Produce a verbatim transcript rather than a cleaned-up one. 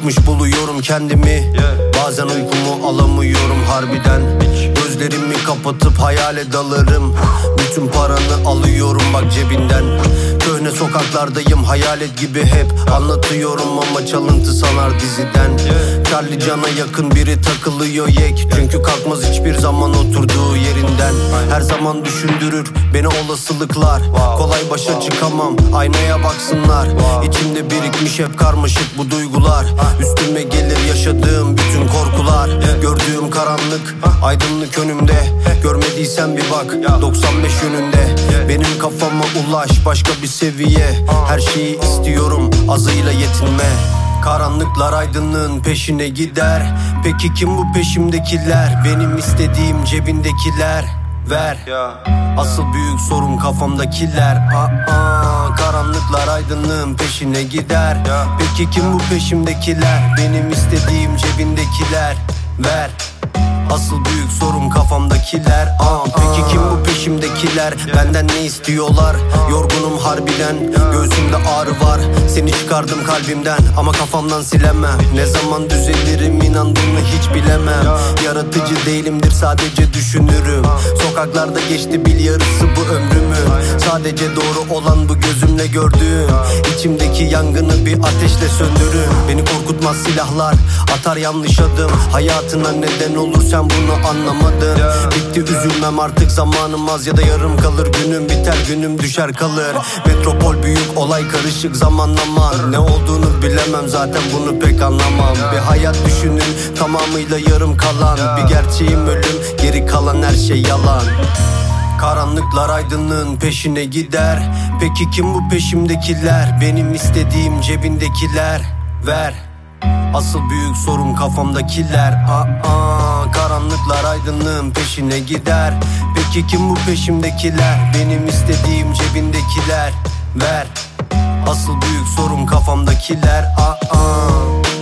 Sıkışmış buluyorum kendimi, bazen uykumu alamıyorum harbiden. Gözlerimi kapatıp hayale dalarım, bütün paranı alıyorum bak cebinden. Köhne sokaklardayım hayalet gibi hep anlatıyorum ama çalıntı sanar diziden. Charlie Can'a yakın biri takılıyor yek, çünkü kalkmaz hiçbir zaman oturduğu yerinden. Her zaman düşündürür beni olasılıklar, kolay başa çıkamam, aynaya baksınlar. İçimde birikmiş hep karmaşık bu duygular, üstüme gelir yaşadığım bütün korkular. Gördüğüm karanlık, aydınlık önümde, görmediysen bir bak doksan beş yönünde. Benim kafama ulaş, başka bir seviye. Her şeyi istiyorum, azıyla yetinme. Karanlıklar aydınlığın peşine gider. Peki kim bu peşimdekiler? Benim istediğim cebindekiler. Ver. Asıl büyük sorun kafamdakiler. Aa, karanlıklar aydınlığın peşine gider. Peki kim bu peşimdekiler? Benim istediğim cebindekiler. Ver. Asıl büyük sorun kafamdakiler. Aa, peki kim bu peşimdekiler? Benden ne istiyorlar? Yorgunum harbiden, göğsümde ağrı var. Seni çıkardım kalbimden ama kafamdan silemem. Ne zaman düzelirim inandığımı hiç bilemem. Yaratıcı değilimdir, sadece düşünürüm. Sokaklarda geçti bil yarısı bu ömrümün. Sadece doğru olan bu gözümle gördüğüm. İçimdeki yangını bir ateşle söndürün. Beni korkutmaz silahlar, atar yanlış adım. Hayatına neden olur sen bunu anlamadın. Bitti üzülmem artık, zamanım az ya da yarım kalır. Günüm biter günüm düşer kalır. Metropol büyük, olay karışık, zamanlama ne olduğunu bilemem, zaten bunu pek anlamam. Bir hayat düşünün, tamamıyla yarım kalan. Bir gerçeğim ölüm, geri kalan her şey yalan. Karanlıklar aydınlığın peşine gider. Peki kim bu peşimdekiler? Benim istediğim cebindekiler. Ver. Asıl büyük sorun kafamdakiler. Aa, karanlıklar aydınlığın peşine gider. Peki kim bu peşimdekiler? Benim istediğim cebindekiler. Ver. Asıl büyük sorun kafamdakiler. Aa.